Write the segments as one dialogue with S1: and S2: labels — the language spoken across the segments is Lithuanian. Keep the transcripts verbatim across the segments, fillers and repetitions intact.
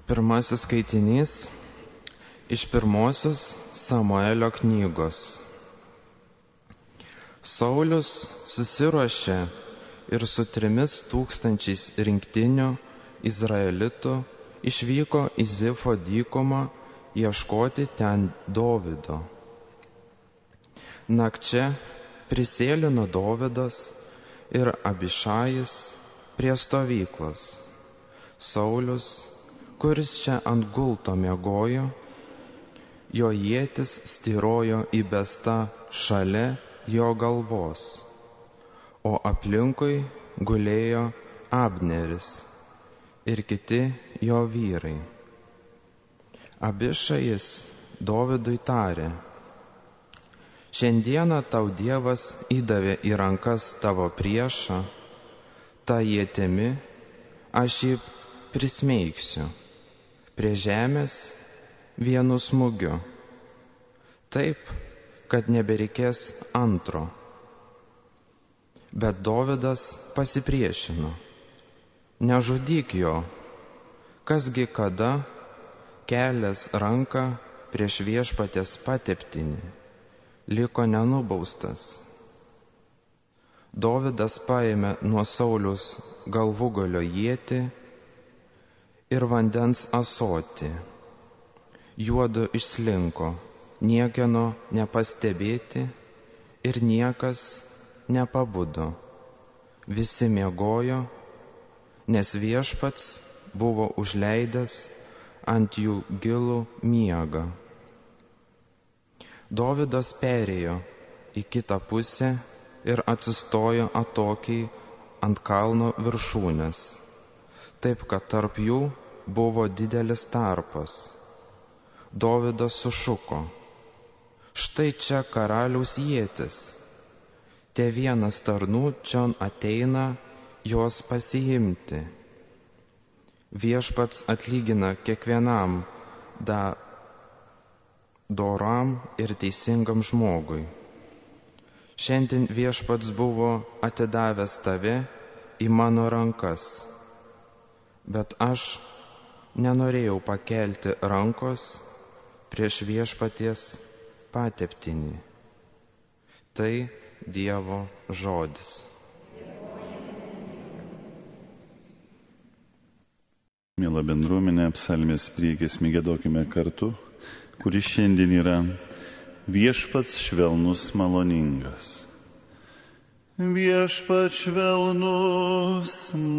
S1: Pirmasis skaitinys iš pirmosios Samuelio knygos. Saulius susiruošė ir su trimis tūkstančiais rinktinių izraelitų išvyko į Zifo dykumą ieškoti ten Dovydo. Nakčia prisėlino Dovydas ir Abišajis prie stovyklos. Saulius, kuris čia ant gulto miegojo, jo ietis styrojo įbesta šalia jo galvos, o aplinkui gulėjo Abneris ir kiti jo vyrai. Abišajis Dovydui tarė: šiandieną tau Dievas įdavė į rankas tavo priešą, tą ietimi aš jį prismeigsiu prie žemės vienu smūgiu, taip, kad nebereikės antro. Bet Dovydas pasipriešino: nežudyk jo, kasgi kada kelias ranką prieš viešpaties pateptinį liko nenubaustas. Dovydas paėmė nuo Sauliaus galvūgalio ietį ir vandens ąsotį. Juodu išslinko, niekieno nepastebėti ir niekas nepabudo. Visi miegojo, nes viešpats buvo užleidęs ant jų gilų miegą. Dovydas perėjo į kitą pusę ir atsistojo atokiai ant kalno viršūnės, taip kad tarp jų buvo didelis tarpas. Dovydas sušuko: štai čia karaliaus ietis, te vienas tarnų čion ateina jos pasiimti. Viešpats atlygina kiekvienam da doram ir teisingam žmogui. Šiandien viešpats buvo atidavęs tave į mano rankas, bet aš nenorėjau pakelti rankos prieš viešpaties pateptinį. Tai Dievo žodis.
S2: Miela bendruomenė, psalmės priegiesmį giedokime kartu, kuris šiandien yra Viešpats švelnus maloningas. Viešpats švelnus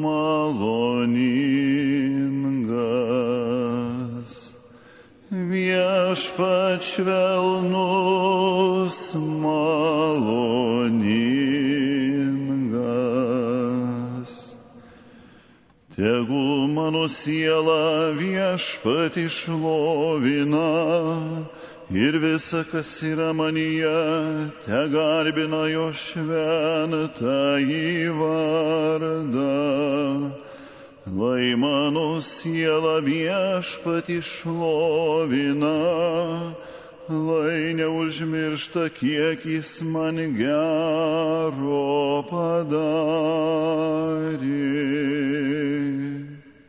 S2: maloningas. Viešpats švelnus maloningas. Tegul mano siela Viešpatį šlovina ir visa, kas yra manyje, tegarbina jo šventąjį vardą. Lai mano siela Viešpatį šlovina, lai neužmiršta, kiek jis man gero padarė.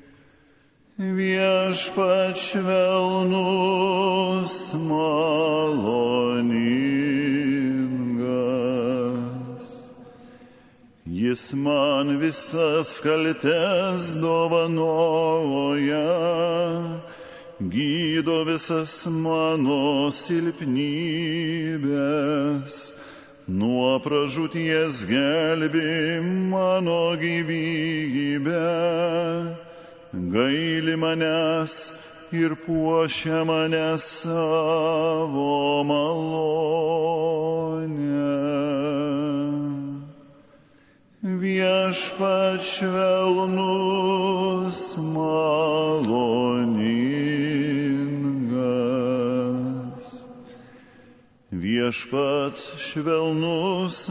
S2: Viešpats švelnus maloningas. Jis man visas kaltes dovanoja, gydo visas mano silpnybės, nuo pražūties gelbi mano gyvybę. Gaili manęs ir puošia mane savo malone. Viešpats švelnus maloningas. Viešpats švelnus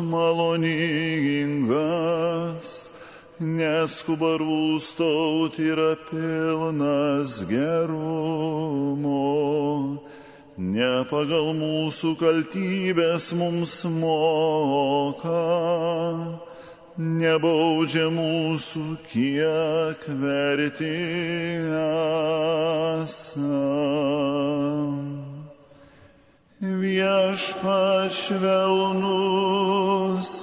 S2: maloningas, neskuba rūstauti, yra pilnas gerumo, ne pagal mūsų kaltybės mums moka, nebaudžia mūsų, kiek verti tiesa. Viešpats švelnus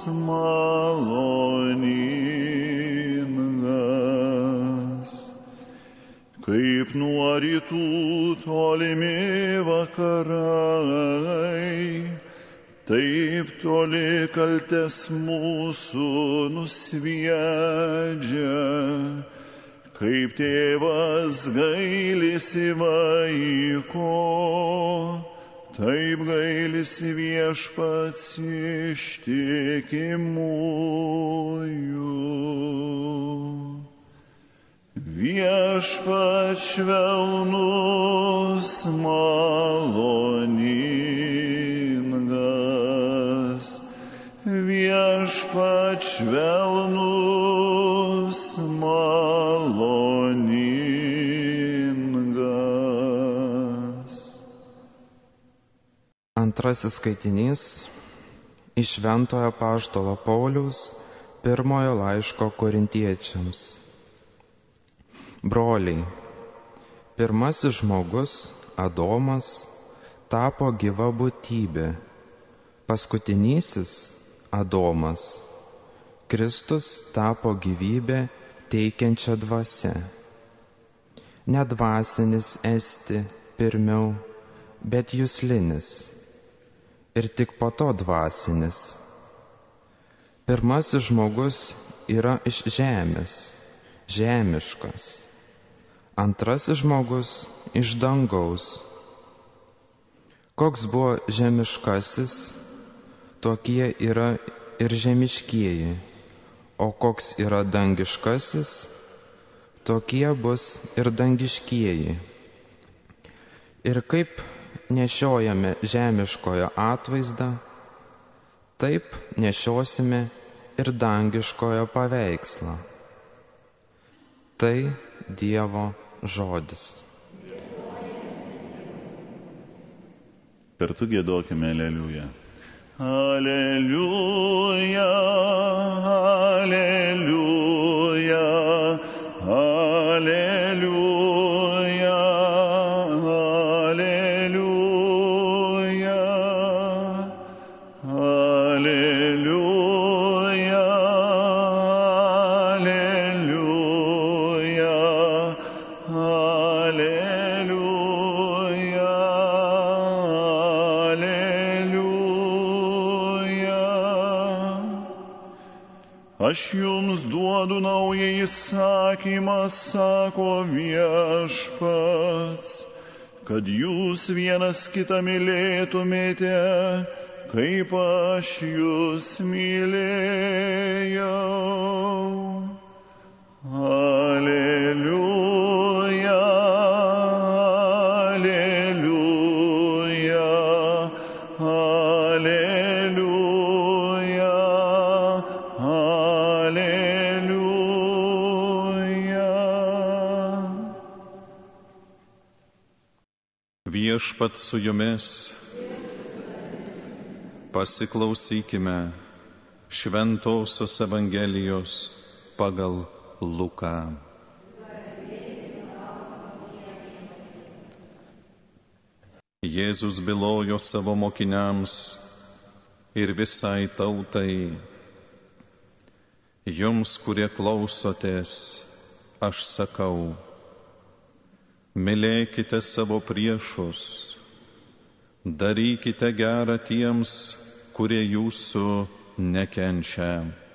S2: maloningas, kaip nuo rytų tolimi vakarai, taip toli kaltes mūsų nusviedžia, kaip tėvas gailisi vaiko, taip gailisi Viešpats ištikimųjų. Viešpats švelnus maloningas, Viešpats švelnus maloningas.
S1: Antrasis skaitinys iš Šventojo apaštalo Pauliaus pirmojo laiško Korintiečiams. Broliai, pirmasis žmogus, Adomas, tapo gyva būtybė, paskutinysis, Adomas, Kristus tapo gyvybę teikiančią dvasią. Ne dvasinis esti pirmiau, bet juslinis, ir tik po to dvasinis. Pirmasis žmogus yra iš žemės, žemiškas. Antrasis žmogus iš dangaus. Koks buvo žemiškasis, tokie yra ir žemiškieji, o koks yra dangiškasis, tokie bus ir dangiškieji. Ir kaip nešiojame žemiškojo atvaizdą, taip nešiosime ir dangiškojo paveikslą. Tai Dievo žodis.
S2: Kartu giedokime aleliuja. Aleliuja, aleliuja, aleliuja, aleliuja, aleliuja, aleliuja, aleliuja, aleliuja. Aš jums duodu naują įsakymą, sako Viešpats, kad jūs vienas kitą mylėtumėte, kaip aš jūs mylėjau. Aleliuja, aleliuja, aleliuja, aleliuja.
S3: Viešpats su jumis. Pasiklausykime Šventosios Evangelijos pagal Luką. Jėzus bylojo savo mokiniams ir visai tautai: jums, kurie klausotės, aš sakau, mylėkite savo priešus, darykite gerą tiems, kurie jūsų nekenčia.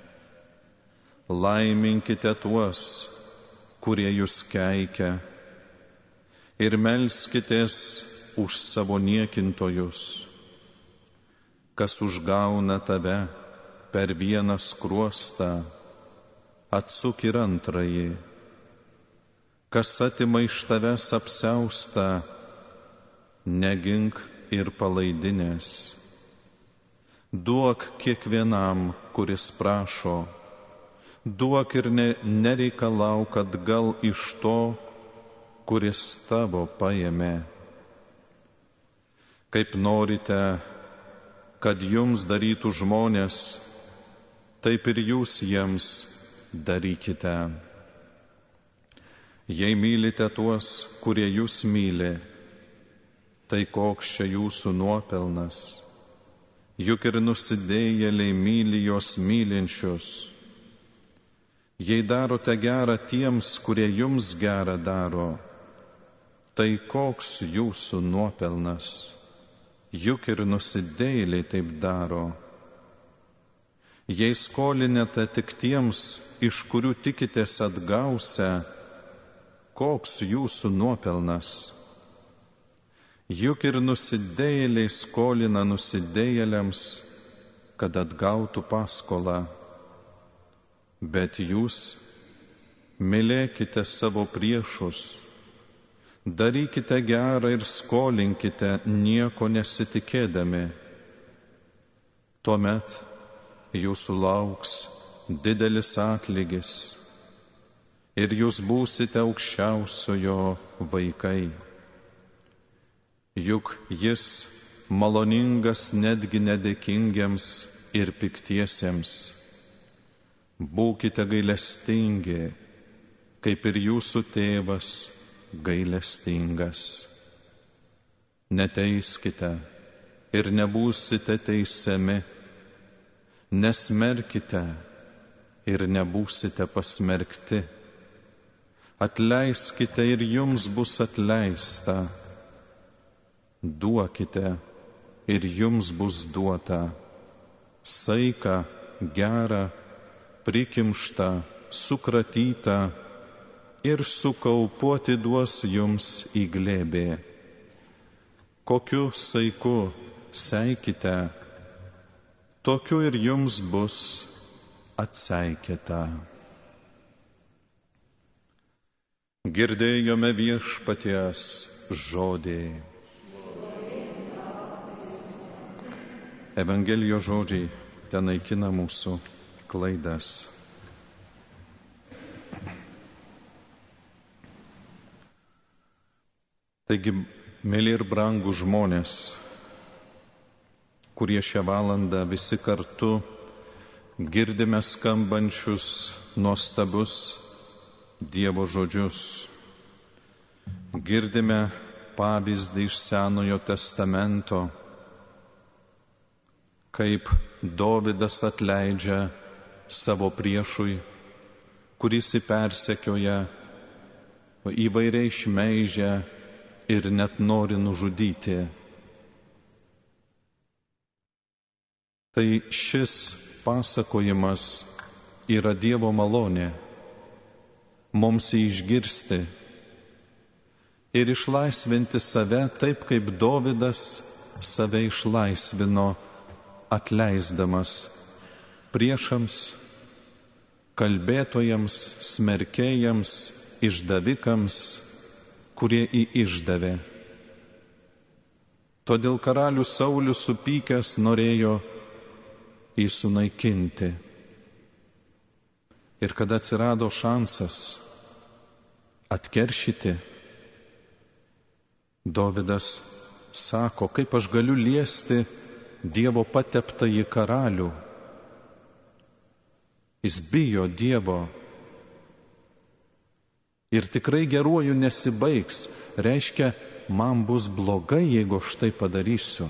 S3: Laiminkite tuos, kurie jūs keikia, ir melskitės už savo niekintojus. Kas užgauna tave per vieną skruostą, atsuk ir antrąjį. Kas atima iš tavęs apsiaustą, negink ir palaidinės. Duok kiekvienam, kuris prašo, duok ir ne, nereikalauk atgal iš to, kuris tavo paėmė. Kaip norite, kad jums darytų žmonės, taip ir jūs jiems darykite. Jei mylite tuos, kurie jūs myli, tai koks čia jūsų nuopelnas? Juk ir nusidėjėliai myli jos mylinčius. Jei darote gerą tiems, kurie jums gerą daro, tai koks jūsų nuopelnas? Juk ir nusidėjėliai taip daro. Jei skolinate tik tiems, iš kurių tikitės atgausia, koks jūsų nuopelnas? Juk ir nusidėjėliai skolina nusidėjėliams, kad atgautų paskolą. Bet jūs mylėkite savo priešus, darykite gerą ir skolinkite nieko nesitikėdami. Tuomet jūsų lauks didelis atlygis ir jūs būsite aukščiausiojo vaikai. Juk jis maloningas netgi nedėkingiems ir piktiesiems. Būkite gailestingi, kaip ir jūsų tėvas gailestingas. Neteiskite ir nebūsite teisiami. Nesmerkite ir nebūsite pasmerkti. Atleiskite ir jums bus atleista. Duokite ir jums bus duota. Saiką, gerą, prikimštą, sukratytą ir su kaupu atiduos jums į glėbį. Kokiu saiku seikite, tokiu ir jums bus atseikėta. Girdėjome viešpaties žodį. Evangelijos žodžiai ten naikina mūsų klaidas. Taigi, mėly ir brangūs žmonės, kurie šią valandą visi kartu girdime skambančius nuostabius Dievo žodžius. Girdime pavyzdį iš Senojo testamento, kaip Dovydas atleidžia savo priešui, kuris jį persekioja, įvairiai šmeižia ir net nori nužudyti. Tai šis pasakojimas yra Dievo malonė mums jį išgirsti ir išlaisvinti save taip, kaip Dovydas save išlaisvino, atleisdamas priešams, kalbėtojams, smerkėjams, išdavikams, kurie jį išdavė. Todėl karalius Saulius supykęs norėjo jį sunaikinti. Ir kada atsirado šansas atkeršyti, Dovydas sako, kaip aš galiu liesti Dievo pateptąjį karalių. Jis bijo Dievo. Ir tikrai geruoju nesibaigs. Reiškia, man bus blogai, jeigu aš tai padarysiu.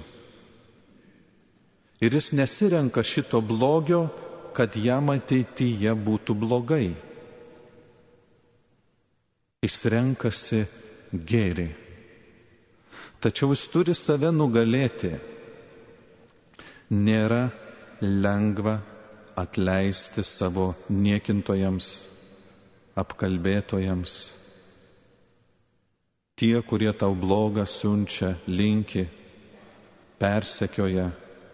S3: Ir jis nesirenka šito blogio, kad jam ateityje būtų blogai. Jis renkasi gėrį. Tačiau jis turi save nugalėti. Nėra lengva atleisti savo niekintojams, apkalbėtojams. Tie, kurie tau blogą siunčia, linki, persekioja,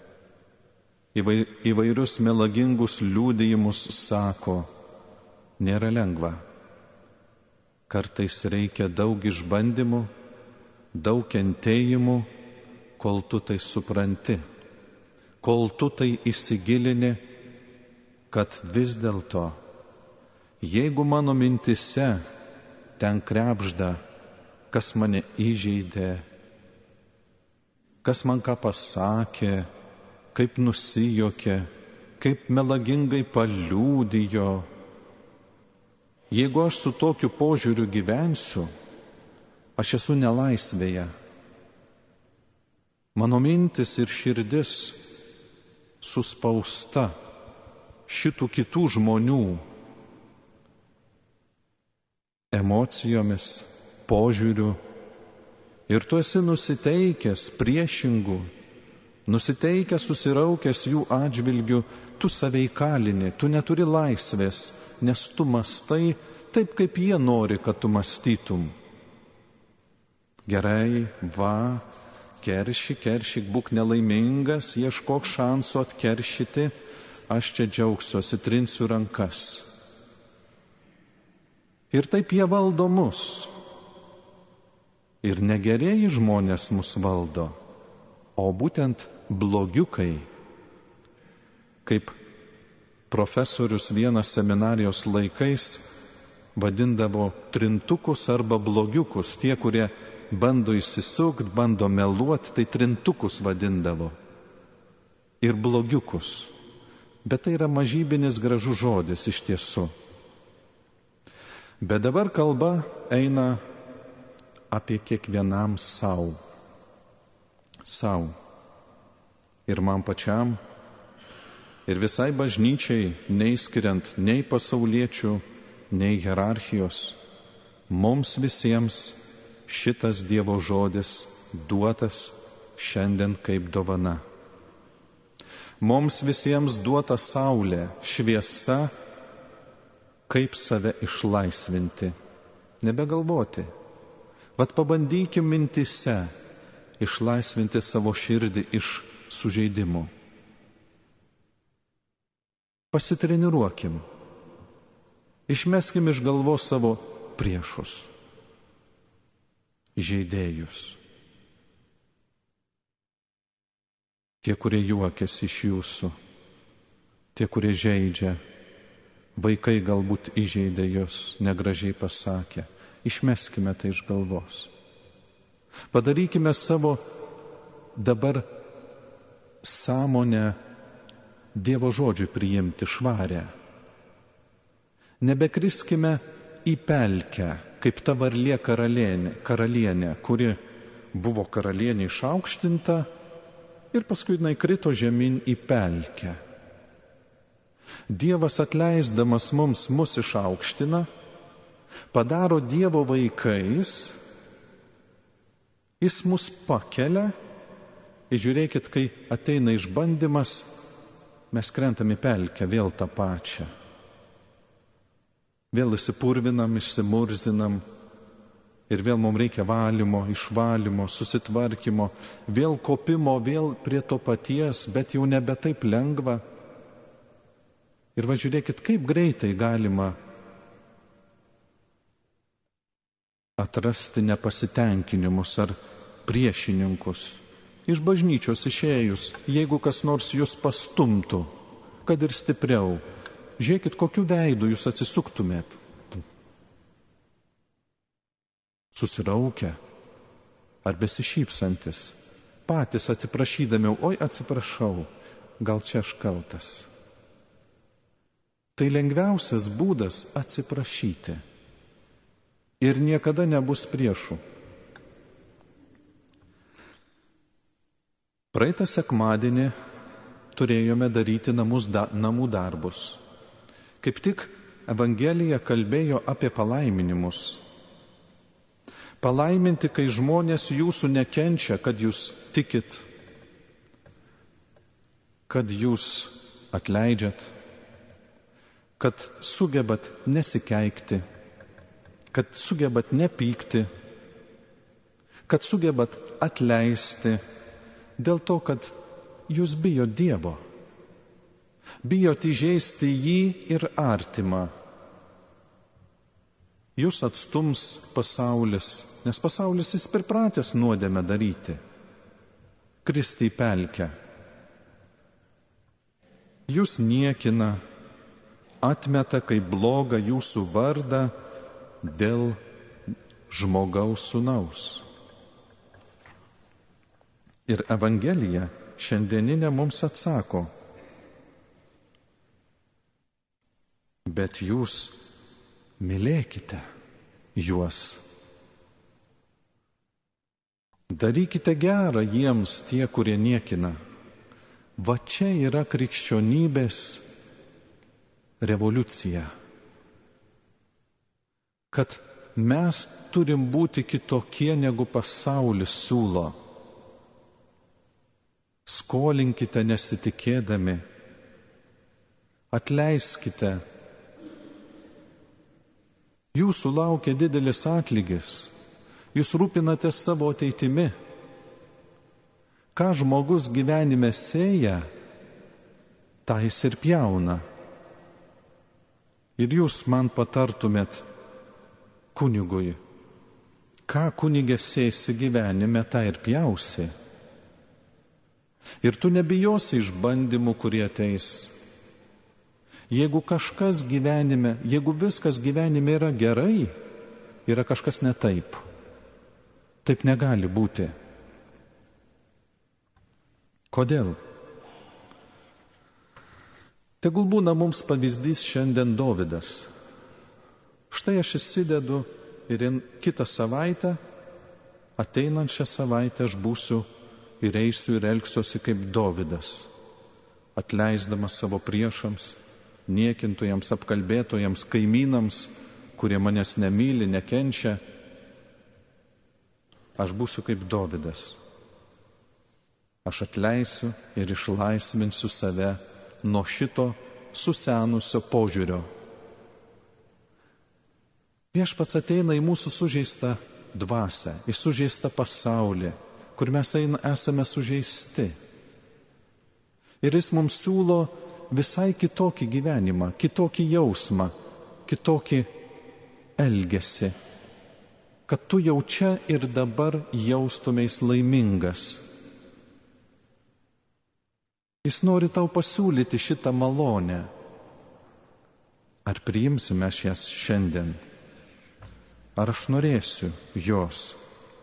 S3: įvairius melagingus liudijimus sako, nėra lengva. Kartais reikia daug išbandymų, daug kentėjimų, kol tu tai supranti, kol tu tai įsigilini, kad vis dėlto, jeigu mano mintise ten krebžda, kas mane įžeidė, kas man ką pasakė, kaip nusijuokė, kaip melagingai paliudijo, Jeigu aš su tokiu požiūriu gyvensiu, aš esu nelaisvėje. Mano mintis ir širdis suspausta šitų kitų žmonių emocijomis, požiūriu, ir tu esi nusiteikęs priešingų, nusiteikęs susiraukęs jų atžvilgių, tu save įkalini, tu neturi laisvės, nes tu mastai taip, kaip jie nori, kad tu mąstytum. Gerai, va, keršyk, keršyk, būk nelaimingas, ieškok šansų atkeršyti, aš čia džiaugsiuosi, trinsiu rankas. Ir taip jie valdo mus. Ir negerieji žmonės mus valdo, o būtent blogiukai. Kaip profesorius vienas seminarijos laikais vadindavo trintukus arba blogiukus, tie, kurie bando įsisukt, bando meluot, tai trintukus vadindavo. Ir blogiukus. Bet tai yra mažybinis gražus žodis iš tiesų. Bet dabar kalba eina apie kiekvienam savo. Sau. Ir man pačiam, ir visai bažnyčiai, neįskiriant nei pasauliečių, nei hierarchijos, mums visiems šitas Dievo žodis duotas šiandien kaip dovana. Mums visiems duota saulė, šviesa, kaip save išlaisvinti, nebegalvoti. Vat pabandykim mintise išlaisvinti savo širdį iš sužeidimų. Pasitreniruokim. Išmeskim iš galvos savo priešus, žeidėjus. Tie, kurie juokiasi iš jūsų, tie, kurie žeidžia, vaikai galbūt įžeidė jūs, negražiai pasakė. Išmeskime tai iš galvos. Padarykime savo dabar sąmonę Dievo žodžiui priimti švarę. Nebekriskime į pelkę, kaip ta varlė karalienė, karalienė, kuri buvo karalienė išaukštinta ir paskui jinai krito žemyn į pelkę. Dievas atleisdamas mums mus išaukština, padaro Dievo vaikais, jis mus pakelia ir žiūrėkit, kai ateina išbandymas, mes krentam į pelkę vėl tą pačią. Vėl įsipurvinam, išsimurzinam ir vėl mums reikia valymo, išvalymo, susitvarkymo, vėl kopimo, vėl prie to paties, bet jau nebe taip lengva. Ir va žiūrėkit, kaip greitai galima atrasti nepasitenkinimus ar priešininkus. Iš bažnyčios išėjus, jeigu kas nors jūs pastumtų, kad ir stipriau, žiūrėkit, kokiu veidu jūs atsisuktumėt. Susiraukę ar besišypsantis, patys atsiprašydami, oi atsiprašau, gal čia aš kaltas. Tai lengviausias būdas atsiprašyti ir niekada nebus priešų. Praeitą sekmadienį turėjome daryti namus da, namų darbus. Kaip tik Evangelija kalbėjo apie palaiminimus. Palaiminti, kai žmonės jūsų nekenčia, kad jūs tikit, kad jūs atleidžiat, kad sugebat nesikeikti, kad sugebat nepykti, kad sugebat atleisti, dėl to, kad jūs bijot Dievo, bijot įžeisti jį ir artimą. Jūs atstums pasaulis, nes pasaulis jis pripratęs nuodėmę daryti, kristi į pelkę. Jūs niekina, atmeta kaip blogą jūsų vardą dėl žmogaus sūnaus. Ir Evangelija šiandieninė mums atsako, bet jūs Mylėkite juos. Darykite gerą jiems tie, kurie niekina. Va čia yra krikščionybės revoliucija. Kad mes turim būti kitokie, negu pasaulis siūlo. Skolinkite nesitikėdami. Atleiskite. Jūsų laukia didelis atlygis. Jūs rūpinate savo ateitimi. Ką žmogus gyvenime sėja, tą jis ir pjauna. Ir jūs man patartumėt kunigui, ką kunigė sėsi gyvenime, tą ir pjausi. Ir tu nebijosi išbandymų, kurie ateis. Jeigu kažkas gyvenime, jeigu viskas gyvenime yra gerai, yra kažkas ne taip. Taip negali būti. Kodėl? Tegul būna mums pavyzdys šiandien Dovydas. Štai aš įsidedu ir kitą savaitę, ateinančią savaitę aš būsiu ir eisiu ir elgsiuosi kaip Dovydas, atleisdamas savo priešams, niekintojams, apkalbėtojams, kaimynams, kurie manęs nemyli, nekenčia. Aš būsiu kaip Dovydas. Aš atleisiu ir išlaisvinsiu save nuo šito susenusio požiūrio. Viešpats ateina į mūsų sužeistą dvasią, į sužeistą pasaulį, kur mes esame sužeisti. Ir jis mums siūlo visai kitokį gyvenimą, kitokį jausmą, kitokį elgesį, kad tu jau čia ir dabar jaustumeis laimingas. Jis nori tau pasiūlyti šitą malonę. Ar priimsime jas šiandien? Ar aš norėsiu jos?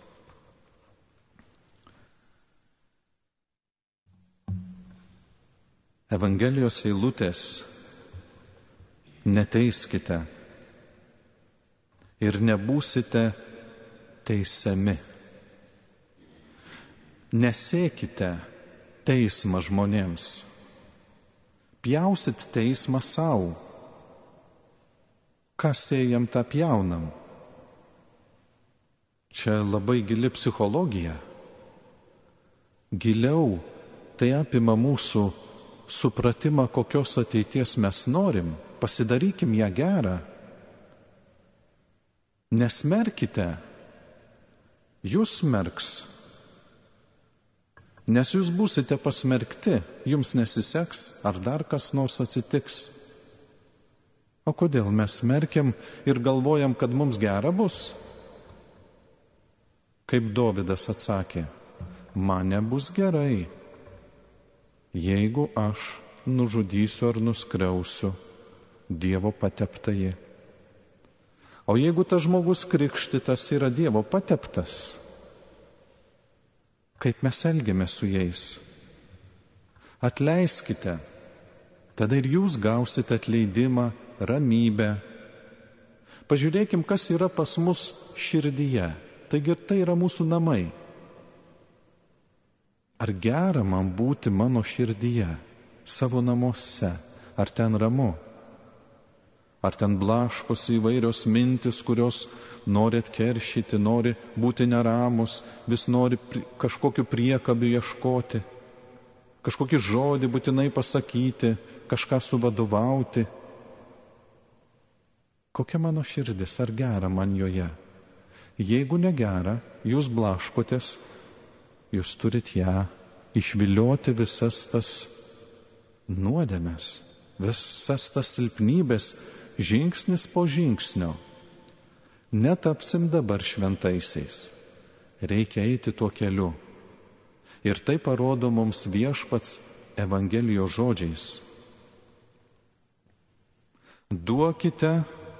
S3: Evangelijos eilutės: neteiskite ir nebūsite teisiami. Nesėkite teismą žmonėms. Pjausit teismą savo. Ką sėjam, tą pjaunam. Čia labai gili psichologija. Giliau tai apima mūsų supratimą, kokios ateities mes norim. Pasidarykim ją gerą. Nesmerkite, jūs smerks. Nes jūs būsite pasmerkti, jums nesiseks, ar dar kas nors atsitiks. O kodėl mes smerkiam ir galvojam, kad mums gera bus? Kaip Dovydas atsakė, man nebus gerai, jeigu aš nužudysiu ar nuskriausiu Dievo pateptąjį. O jeigu tas žmogus krikštytas yra Dievo pateptas, kaip mes elgiamės su jais? Atleiskite, tada ir jūs gausite atleidimą, ramybę. Pažiūrėkim, kas yra pas mus širdyje. Taigi ir tai yra mūsų namai. Ar gera man būti mano širdyje, savo namuose? Ar ten ramu? Ar ten blaškosi įvairios mintis, kurios nori atkeršyti, nori būti neramus, vis nori pri, kažkokiu priekabiu ieškoti, kažkokį žodį būtinai pasakyti, kažką suvadovauti. Kokia mano širdis, ar gera man joje? Jeigu negera, jūs blaškotės, jūs turit ją išvilioti visas tas nuodėmes, visas tas silpnybės, žingsnis po žingsnio. Netapsim dabar šventaisiais. Reikia eiti tuo keliu. Ir tai parodo mums Viešpats Evangelijos žodžiais. Duokite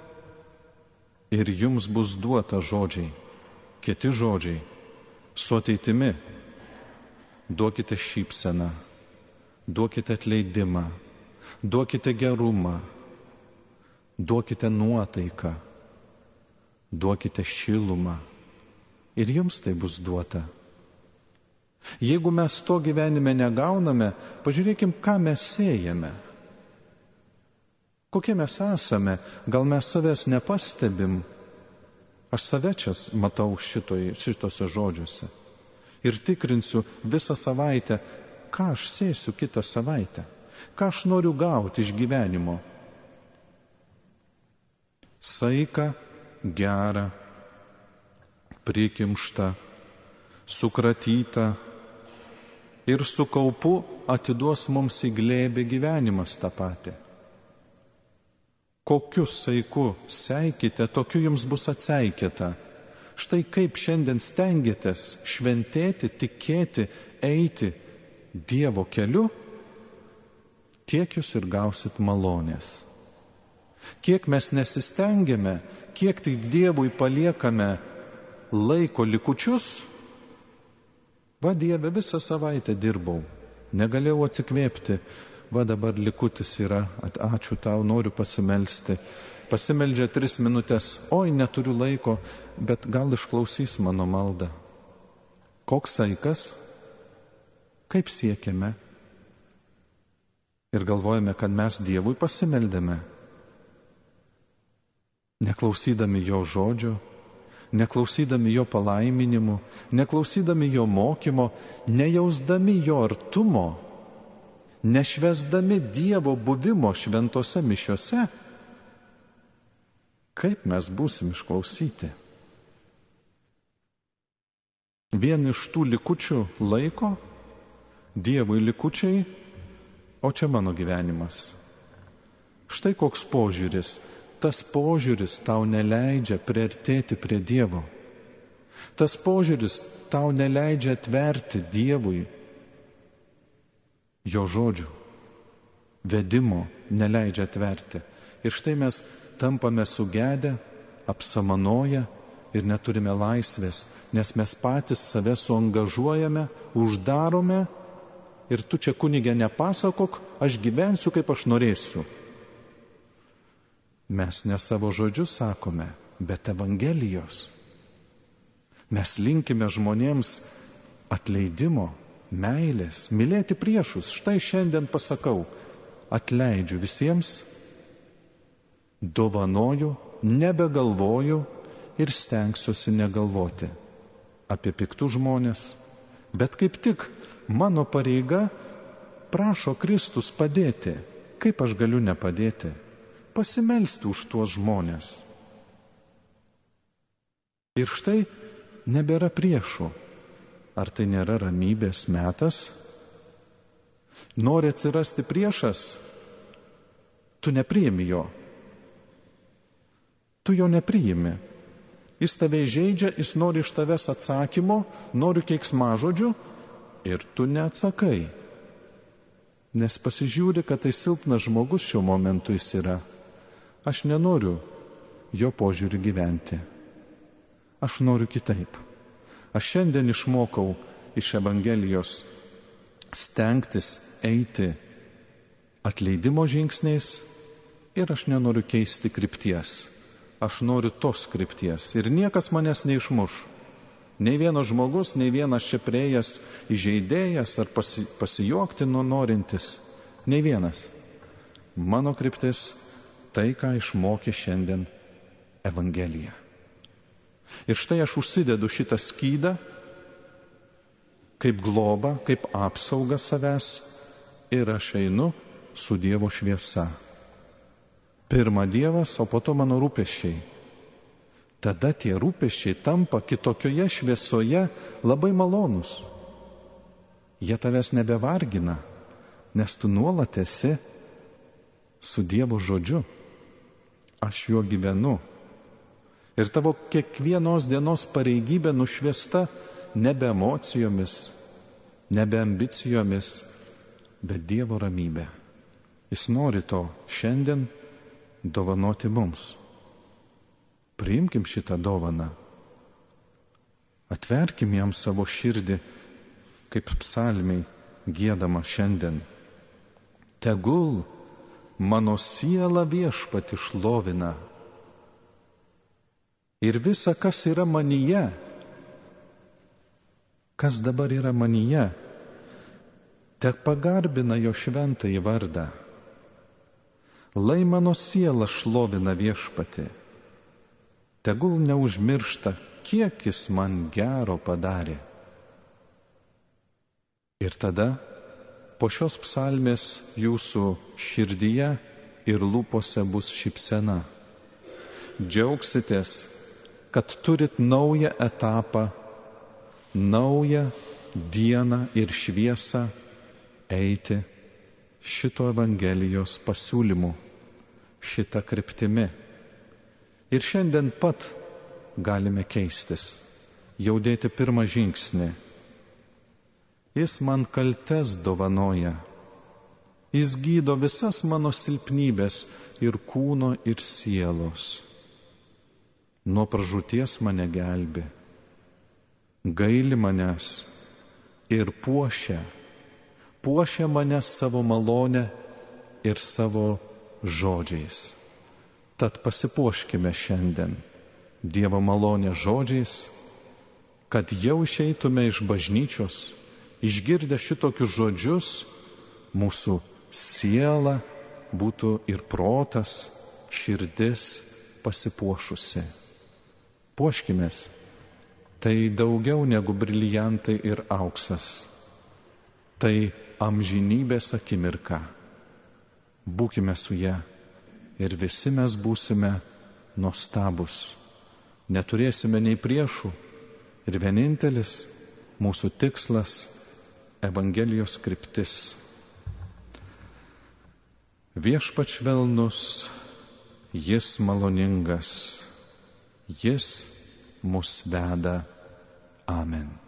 S3: ir jums bus duota žodžiai. Kiti žodžiai. Su ateitimi. Duokite šypseną. Duokite atleidimą. Duokite gerumą. Duokite nuotaiką. duokite šilumą ir jums tai bus duota. Jeigu mes to gyvenime negauname, pažiūrėkim, ką mes sėjame. Kokie mes esame, gal mes savęs nepastebim. Aš save čia matau šitoj, šitose žodžiuose. Ir tikrinsiu visą savaitę, ką aš sėsiu kitą savaitę, ką aš noriu gauti iš gyvenimo. Saiką, gerą, prikimštą, sukratytą ir su kaupu atiduos mums į glėbį gyvenimas tą patį. Kokiu saiku seikite, tokiu jums bus atseikėta. Štai kaip šiandien stengiatės šventėti, tikėti, eiti Dievo keliu, tiek jūs ir gausit malonės. Kiek mes nesistengiame, kiek tai Dievui paliekame laiko likučius, va Dieve, visą savaitę dirbau, negalėjau atsikvėpti, va dabar likutis yra, ačiū tau, noriu pasimelsti. Pasimeldžia tris minutės, oi, neturiu laiko, bet gal išklausys mano maldą. Koks saikas? Kaip siekiame? Ir galvojame, kad mes Dievui pasimeldėme. Neklausydami jo žodžio, neklausydami jo palaiminimų, neklausydami jo mokymo, nejausdami jo artumo, nešvęsdami Dievo buvimo šventose mišiose, kaip mes būsim išklausyti? Vien iš tų likučių laiko, Dievui likučiai, o čia mano gyvenimas. Štai koks požiūris. Tas požiūris tau neleidžia priartėti prie Dievo. Tas požiūris tau neleidžia atverti Dievui jo žodžių. Vedimo neleidžia atverti. Ir štai mes tampame sugedę, apsamanoję ir neturime laisvės, nes mes patys save suangažuojame, uždarome ir tu čia, kunige, nepasakok, aš gyvensiu, kaip aš norėsiu. Mes ne savo žodžius sakome, bet Evangelijos. Mes linkime žmonėms atleidimo, meilės, mylėti priešus. Štai šiandien pasakau, atleidžiu visiems, dovanoju, nebegalvoju ir stengsiuosi negalvoti apie piktus žmonės. Bet kaip tik mano pareiga prašo Kristus padėti. Kaip aš galiu nepadėti? Pasimelsti už tuos žmonės. Ir štai nebėra priešų. Ar tai nėra ramybės metas? Nori atsirasti priešas, tu nepriimi jo. Tu jo nepriimi. Jis tave žeidžia, jis nori iš tavęs atsakymo, nori keiksmažodžių ir tu neatsakai. Nes pasižiūri, kad tai silpnas žmogus šiuo momentu jis yra. Aš nenoriu jo požiūrį gyventi. Aš noriu kitaip. Aš šiandien išmokau iš Evangelijos stengtis eiti atleidimo žingsniais ir aš nenoriu keisti krypties. Aš noriu tos krypties ir niekas manęs neišmuš. Nei vienas žmogus, nei vienas čia prieėjęs įžeidėjas ar pasi, pasijuokti nuo norintis. Nei vienas. Mano kryptis tai, ką išmokė šiandien Evangelija. Ir štai aš užsidedu šitą skydą kaip globą, kaip apsaugą savęs ir aš einu su Dievo šviesa. Pirma Dievas, o po to mano rūpesčiai. Tada tie rūpesčiai tampa kitokioje šviesoje labai malonus. Jie tavęs nebevargina, nes tu nuolat esi su Dievo žodžiu. Aš juo gyvenu. Ir tavo kiekvienos dienos pareigybė nušviesta nebe emocijomis, nebe ambicijomis, bet Dievo ramybė. Jis nori to šiandien dovanoti mums. Priimkim šitą dovaną. Atverkim jam savo širdį, kaip psalmiai giedama šiandien. Tegul mano siela Viešpatį šlovina. ir visa, kas yra manyje, kas dabar yra manyje, te pagarbina jo šventąjį vardą. Lai mano siela šlovina Viešpatį, tegul neužmiršta, kiek jis man gero padarė. Ir tada po šios psalmės jūsų širdyje ir lūpose bus šypsena. Džiaugsitės, kad turit naują etapą, naują dieną ir šviesą eiti šito Evangelijos pasiūlymu, šitą kryptimi. Ir šiandien pat galime keistis, jau dėti pirmą žingsnį. Jis man kaltes dovanoja, jis gydo visas mano silpnybės ir kūno ir sielos. Nuo pražūties mane gelbi, gaili manęs ir puošia, puošia mane savo malonę ir savo žodžiais. Tad pasipuoškime šiandien Dievo malonės žodžiais, kad jau išeitume iš bažnyčios, išgirdę šitokius žodžius, mūsų siela būtų ir protas, širdis pasipuošusi. Puoškimės, tai daugiau negu briliantai ir auksas, tai amžinybės akimirka. Būkime su ja ir visi mes būsime nuostabus. Neturėsime nei priešų ir vienintelis mūsų tikslas Evangelijos kryptis. Viešpats švelnus, jis maloningas, jis mus veda. Amen.